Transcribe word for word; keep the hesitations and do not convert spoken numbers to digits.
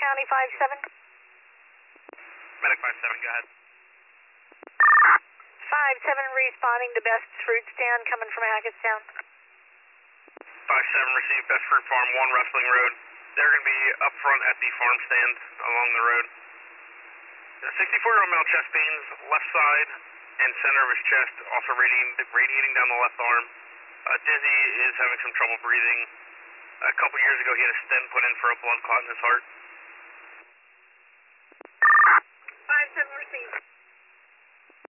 County five seven. Medic five seven, go ahead. five seven responding to Best's Fruit Stand coming from Hackettstown. five seven, receive Best Fruit Farm, one Wrestling Road. They're going to be up front at the farm stand along the road. The sixty-four-year-old male chest pains, left side and center of his chest, also radiating, radiating down the left arm. Uh, dizzy, is having some trouble breathing. A couple years ago, he had a stent put in for a blood clot in his heart.